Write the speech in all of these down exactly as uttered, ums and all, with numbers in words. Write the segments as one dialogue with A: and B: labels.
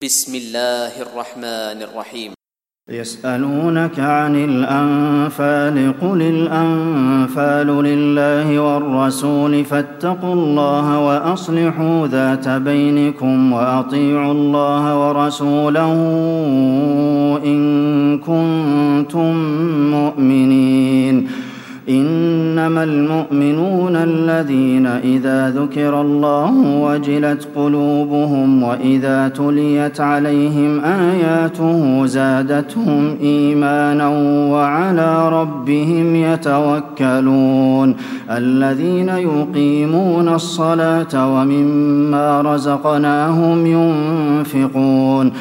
A: بسم الله الرحمن الرحيم.
B: يسألونك عن الأنفال قل الأنفال لله والرسول فاتقوا الله وأصلحوا ذات بينكم وأطيعوا الله ورسوله إن كنتم مؤمنين. إنما المؤمنون الذين إذا ذكر الله وجلت قلوبهم وإذا تليت عليهم آياته زادتهم إيمانا وعلى ربهم يتوكلون. الذين يقيمون الصلاة ومما رزقناهم ينفقون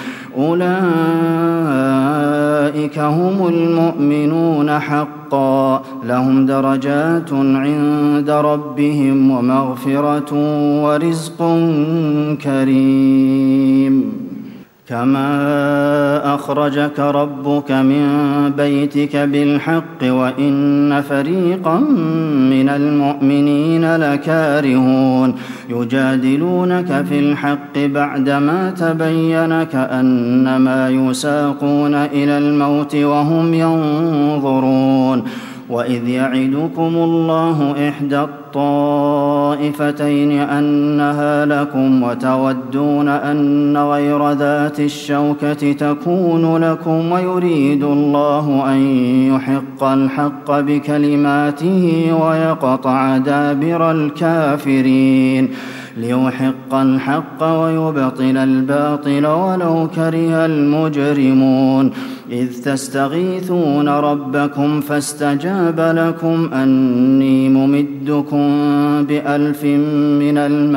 B: أولئك هم المؤمنون حقا لهم درجات عند ربهم ومغفرة ورزق كريم. كما أخرجك ربك من بيتك بالحق وإن فريقا من المؤمنين لكارهون يجادلونك في الحق بعدما تبين كأنما يساقون إلى الموت وهم ينظرون. وإذ يعدكم الله إحدى الطائفتين أنها لكم وتودون أن غير ذات الشوكة تكون لكم ويريد الله أن يحق الحق بكلماته ويقطع دابر الكافرين ليحق الحق ويبطل الباطل ولو كره المجرمون. إذ تستغيثون ربكم فاستجاب لكم أني ممدكم بألف من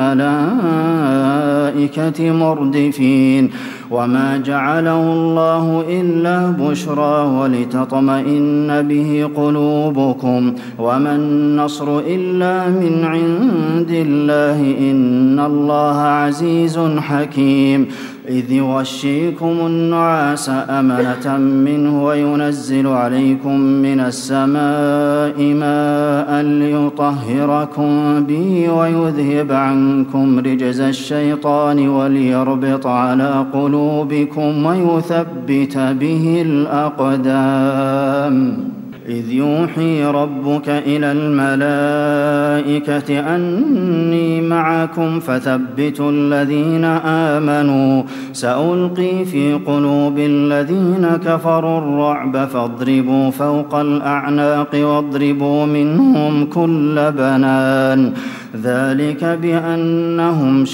B: الملائكة مردفين. وما جعله الله إلا بشرى ولتطمئن به قلوبكم وما النصر إلا من عند الله إن الله عزيز حكيم. إذ يغشيكم النعاس أمنة منه وينزل عليكم من السماء ماء ليطهركم به ويذهب عنكم رجز الشيطان وليربط على قلوبكم ويثبت به الأقدام. إذ يوحي ربك إلى الملائكة أني معكم فثبتوا الذين آمنوا سألقي في قلوب الذين كفروا الرعب فاضربوا فوق الأعناق واضربوا منهم كل بنان. ذلك بأنهم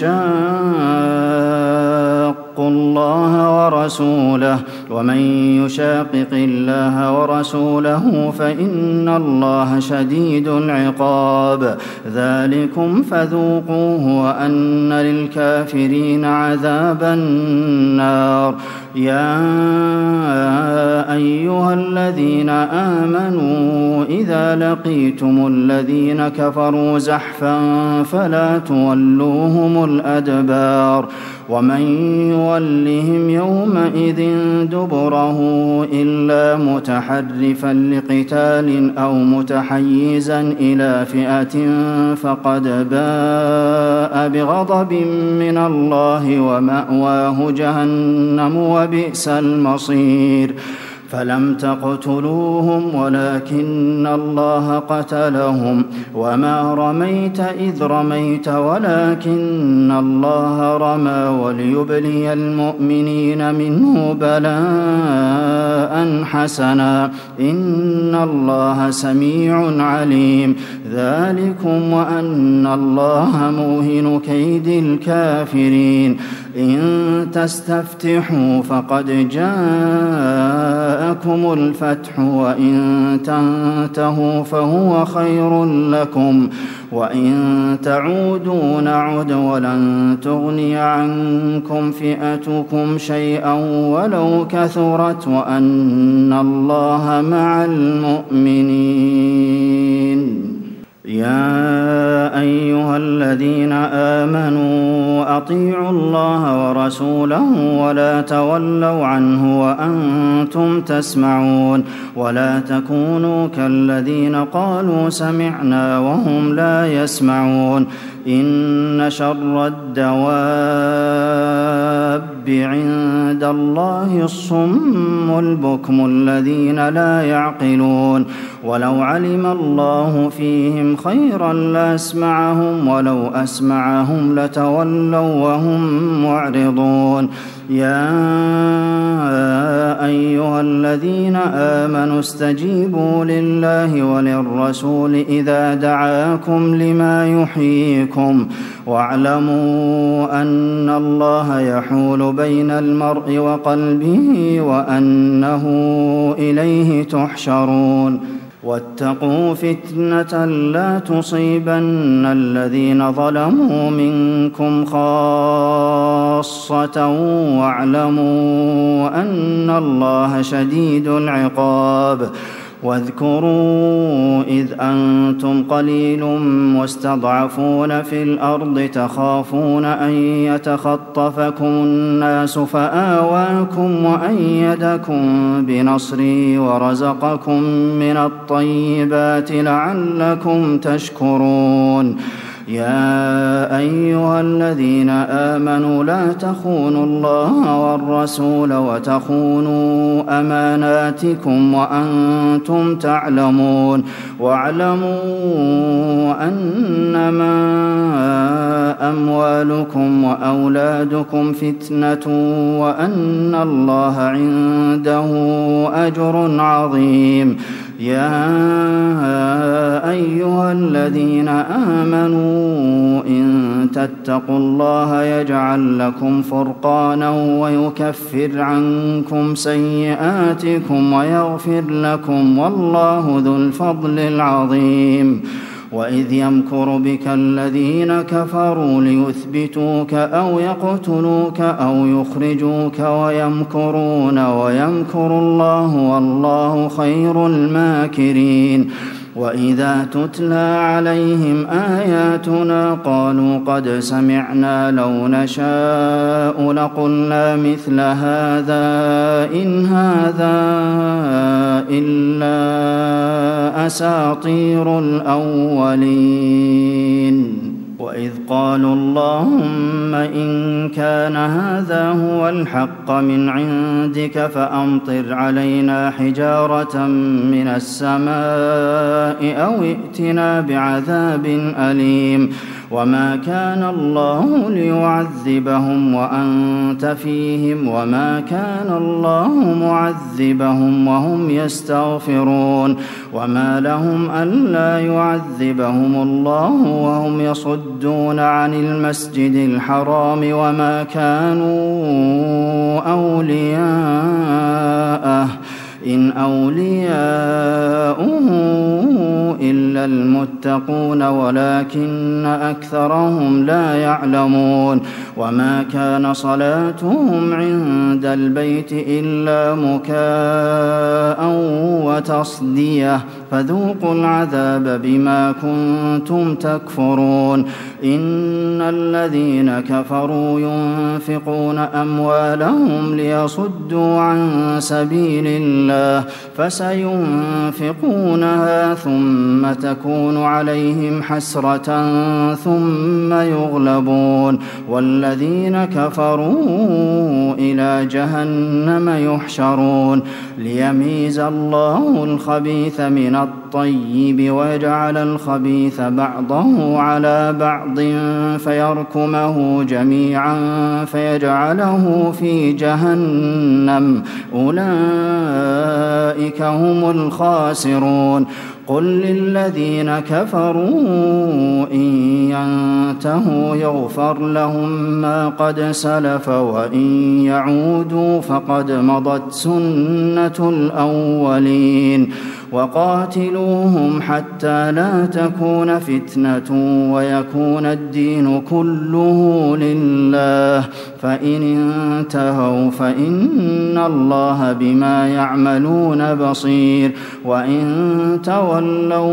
B: شاقوا الله ورسوله ومن يشاقق الله ورسوله فإن الله شديد العقاب. ذلكم فذوقوه وأن للكافرين عذاب النار. يا أيها الذين آمنوا إذا لقيتم الذين كفروا زحفا فلا تولوهم الأدبار. ومن يولهم يومئذ دبره إلا متحرفا لقتال أو متحيزا إلى فئة فقد باء بغضب من الله ومأواه جهنم وبئس المصير. فلم تقتلوهم ولكن الله قتلهم وما رميت إذ رميت ولكن الله رمى وليبلي المؤمنين منه بلاء حسنا إن الله سميع عليم. ذلكم وأن الله موهن كيد الكافرين. إن تستفتحوا فقد جاءكم الفتح وإن تنتهوا فهو خير لكم وإن تعودوا نعد ولن تغني عنكم فئتكم شيئا ولو كثرت وأن الله مع المؤمنين. يا أيها الذين آمنوا أطيعوا الله ورسوله ولا تولوا عنه وأنتم تسمعون ولا تكونوا كالذين قالوا سمعنا وهم لا يسمعون. إن شر الدواب الرب عند الله الصم البكم الذين لا يعقلون ولو علم الله فيهم خيرا لأسمعهم ولو أسمعهم لتولوا وهم معرضون يا أيها الذين آمنوا استجيبوا لله وللرسول إذا دعاكم لما يحييكم واعلموا أن الله يحول بين المرء وقلبه وأنه إليه تحشرون واتقوا فتنة لا تصيبن الذين ظلموا منكم خاصة واعلموا أن الله شديد العقاب واذكروا إذ أنتم قليل مستضعفون في الأرض تخافون أن يتخطفكم الناس فآواكم وأيدكم بنصره ورزقكم من الطيبات لعلكم تشكرون يا أيها الذين آمنوا لا تخونوا الله والرسول وتخونوا أماناتكم وأنتم تعلمون واعلموا أنما أموالكم وأولادكم فتنة وأن الله عنده أجر عظيم يا أيها الذين آمنوا إن تتقوا الله يجعل لكم فرقانا ويكفر عنكم سيئاتكم ويغفر لكم والله ذو الفضل العظيم وإذ يمكر بك الذين كفروا ليثبتوك أو يقتلوك أو يخرجوك ويمكرون ويمكر الله والله خير الماكرين وإذا تتلى عليهم آياتنا قالوا قد سمعنا لو نشاء لقلنا مثل هذا إن هذا إلا أساطير الأولين وإذ قالوا اللهم إن كان هذا هو الحق من عندك فأمطر علينا حجارة من السماء أو ائتنا بعذاب أليم وما كان الله ليعذبهم وأنت فيهم وما كان الله معذبهم وهم يستغفرون وما لهم ألا يعذبهم الله وهم يصدون عن المسجد الحرام وما كانوا أولياءه إن أولياؤه إلا المتقون ولكن أكثرهم لا يعلمون وما كان صلاتهم عند البيت إلا مكاء وتصدية فذوقوا العذاب بما كنتم تكفرون إن الذين كفروا ينفقون أموالهم ليصدوا عن سبيل الله فسينفقونها ثم تكون عليهم حسرة ثم يغلبون والذين كفروا إلى جهنم يحشرون ليميز الله الخبيث من الطيب ويجعل الخبيث بعضه على بعض فيركمه جميعا فيجعله في جهنم أولئك هم الخاسرون قل للذين كفروا إن ينتهوا يغفر لهم ما قد سلف وإن يعودوا فقد مضت سنة الأولين وقاتلوهم حتى لا تكون فتنة ويكون الدين كله لله فإن انتهوا فإن الله بما يعملون بصير وإن تولوا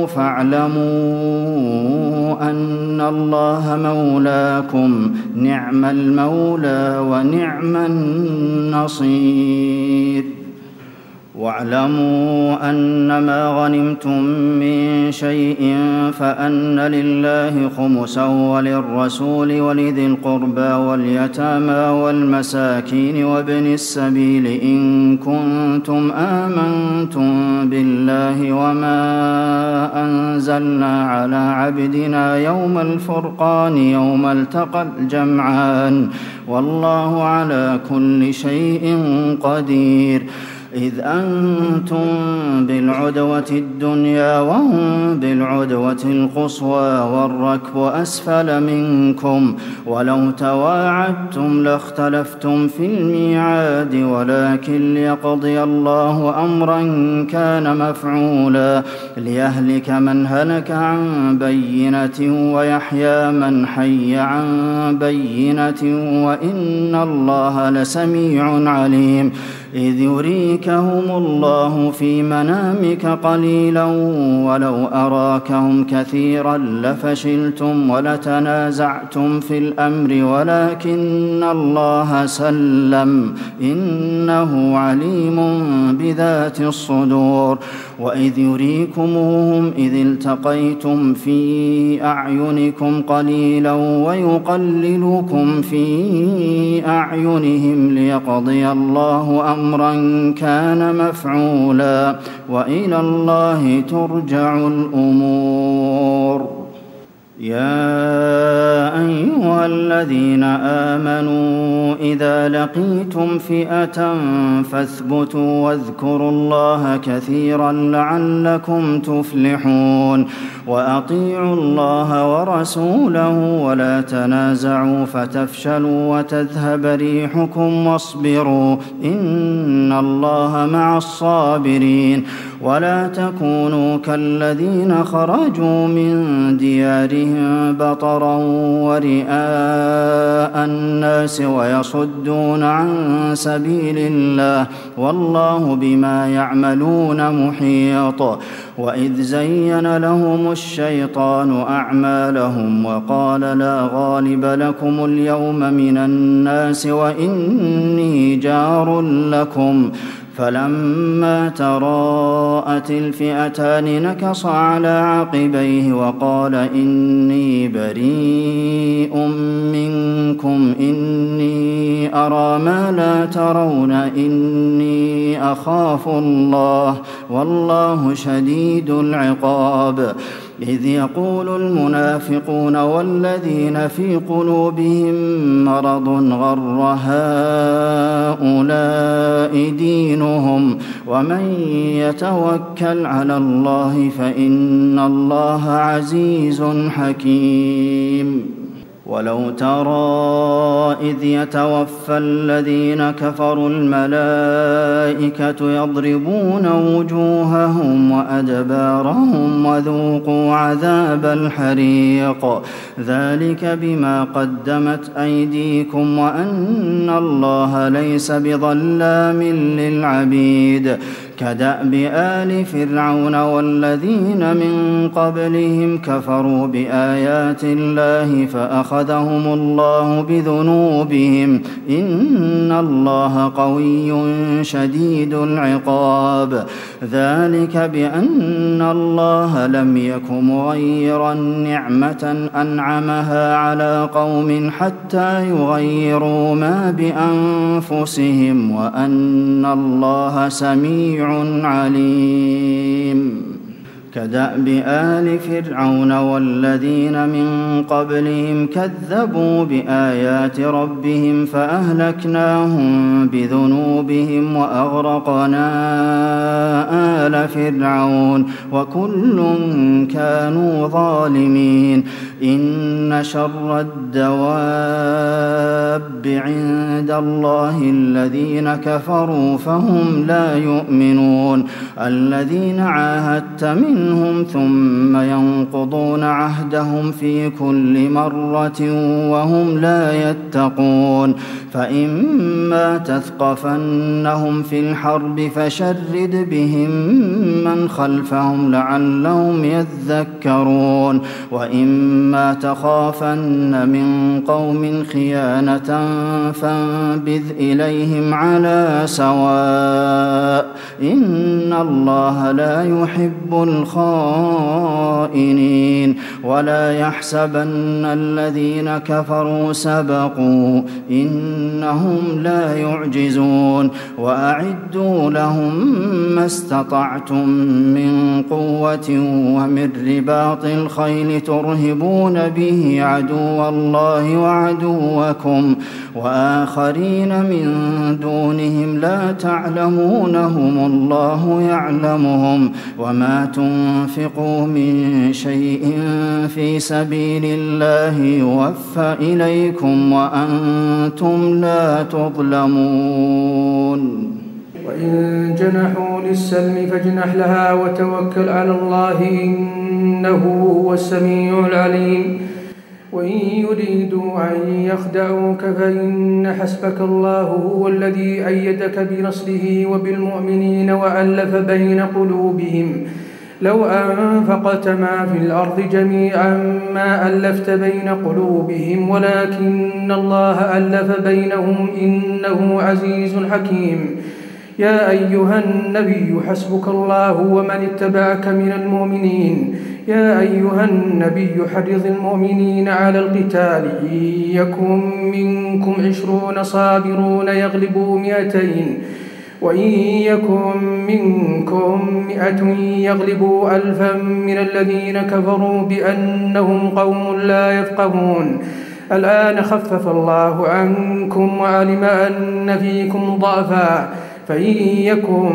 B: فاعلموا أن الله مولاكم نعم المولى ونعم النصير واعلموا أنما غنمتم من شيء فأن لله خمسا وللرسول ولذي القربى واليتامى والمساكين وابن السبيل إن كنتم آمنتم بالله وما أنزلنا على عبدنا يوم الفرقان يوم التقى الجمعان والله على كل شيء قدير إذ أنتم بالعدوة الدنيا وهم بالعدوة القصوى والركب أسفل منكم ولو تواعدتم لاختلفتم في الميعاد ولكن ليقضي الله أمرا كان مفعولا ليهلك من هلك عن بينة ويحيى من حي عن بينة وإن الله لسميع عليم إذ يريكهم الله في منامك قليلا ولو أراكهم كثيرا لفشلتم ولتنازعتم في الأمر ولكن الله سلم إنه عليم بذات الصدور وإذ يريكموهم إذ التقيتم في أعينكم قليلا ويقللكم في أعينهم ليقضي الله أمرا كان مفعولا وإلى الله ترجع الأمور يا أيها الذين آمنوا إذا لقيتم فئة فاثبتوا واذكروا الله كثيرا لعلكم تفلحون وأطيعوا الله ورسوله ولا تنازعوا فتفشلوا وتذهب ريحكم واصبروا إن الله مع الصابرين ولا تكونوا كالذين خرجوا من ديارهم بطرا ورئاء الناس ويصدون عن سبيل الله والله بما يعملون محيط وإذ زين لهم الشيطان أعمالهم وقال لا غالب لكم اليوم من الناس وإني جار لكم فلما تراءت الفئتان نكص على عقبيه وقال إني بريء منكم إني أرى ما لا ترون إني أخاف الله والله شديد العقاب إذ يقول المنافقون والذين في قلوبهم مرض غر هؤلاء دينهم ومن يتوكل على الله فإن الله عزيز حكيم ولو ترى إذ يتوفى الذين كفروا الملائكة يضربون وجوههم وأدبارهم وذوقوا عذاب الحريق ذلك بما قدمت أيديكم وأن الله ليس بظلام للعبيد كدأب آل فرعون والذين من قبلهم كفروا بآيات الله فأخذهم الله بذنوبهم إن الله قوي شديد العقاب ذلك بأن الله لم يك مغيرا نعمة أنعمها على قوم حتى يغيروا ما بأنفسهم وأن الله سميع عليم كدأب آل فرعون والذين من قبلهم كذبوا بآيات ربهم فأهلكناهم بذنوبهم وأغرقنا آل فرعون وكل كانوا ظالمين إن شر الدواب عند الله الذين كفروا فهم لا يؤمنون الذين عاهدت من منهم ثم ينقضون عهدهم في كل مرة وهم لا يتقون فإما تثقفنهم في الحرب فشرد بهم من خلفهم لعلهم يذكرون وإما تخافن من قوم خيانة فانبذ إليهم على سواء إن الله لا يحب الخائنين ولا يحسبن الذين كفروا سبقوا إنهم لا يعجزون وأعدوا لهم ما استطعتم من قوة ومن رباط الخيل ترهبون به عدو الله وعدوكم وآخرين من دونهم لا تعلمونهم الله يعلمهم وما تنفقوا من شيء في سبيل الله يوفى إليكم وأنتم لا تظلمون
C: وإن جنحوا للسلم فاجنح لها وتوكل على الله إنه هو السميع العليم وإن يريدوا أن يخدعوك فإن حسبك الله هو الذي أيدك بنصره وبالمؤمنين وألف بين قلوبهم لو أنفقت ما في الأرض جميعا ما ألفت بين قلوبهم ولكن الله ألف بينهم إنه عزيز حكيم يا أيها النبي حسبك الله ومن اتبعك من المؤمنين يا أيها النبي حرض المؤمنين على القتال إن يكن منكم عشرون صابرون يغلبوا مئتين وإن يكن منكم مئة يغلبوا ألفا من الذين كفروا بأنهم قوم لا يفقهون الآن خفف الله عنكم وعلم أن فيكم ضعفا فإن يكن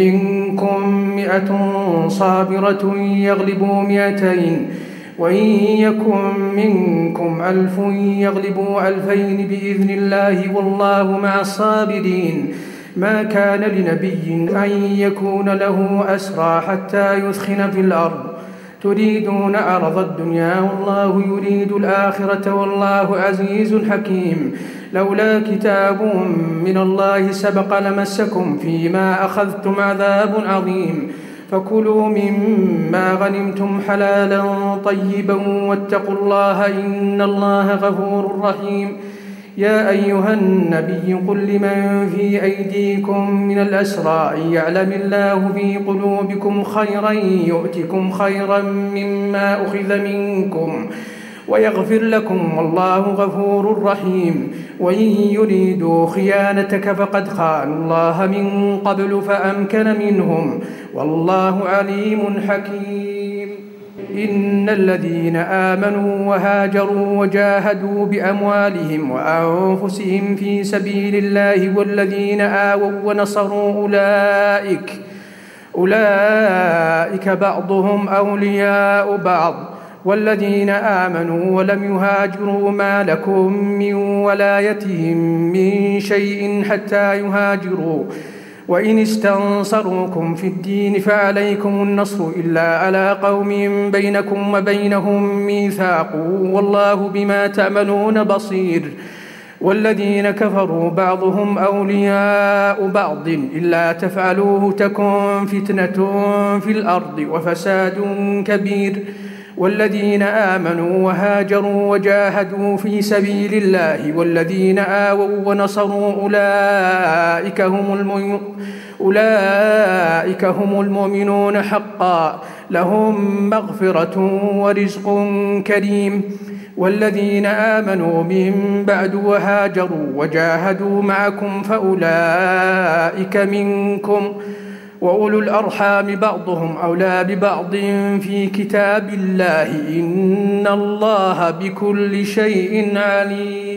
C: منكم مئة صابرة يغلبوا مئتين وإن يكن منكم ألف يغلبوا ألفين بإذن الله والله مع الصابرين ما كان لنبي أن يكون له أسرى حتى يثخن في الأرض تريدون عرض الدنيا والله يريد الآخرة والله عزيز حكيم لولا كتاب من الله سبق لمسكم فيما أخذتم عذاب عظيم فكلوا مما غنمتم حلالا طيبا واتقوا الله إن الله غفور رحيم يا أيها النبي قل لمن في أيديكم من الأسرى إن يعلم الله في قلوبكم خيرا يؤتكم خيرا مما أخذ منكم ويغفر لكم والله غفور رحيم وإن يريدوا خيانتك فقد خانوا الله من قبل فأمكن منهم والله عليم حكيم إن الذين آمنوا وهاجروا وجاهدوا بأموالهم وأنفسهم في سبيل الله والذين آووا ونصروا أولئك أولئك بعضهم أولياء بعض والذين آمنوا ولم يهاجروا ما لكم من ولايتهم من شيء حتى يهاجروا وإن استنصروكم في الدين فعليكم النصر إلا على قوم بينكم وبينهم ميثاق والله بما تعملون بصير والذين كفروا بعضهم أولياء بعض إلا تفعلوه تكن فتنة في الأرض وفساد كبير والذين آمنوا وهاجروا وجاهدوا في سبيل الله والذين آووا ونصروا أولئك هم المؤمنون أولئك هم المؤمنون حقا لهم مغفرة ورزق كريم والذين آمنوا من بعد وهاجروا وجاهدوا معكم فأولئك منكم وأولو الأرحام بعضهم أولى ببعض في كتاب الله إن الله بكل شيء عليم.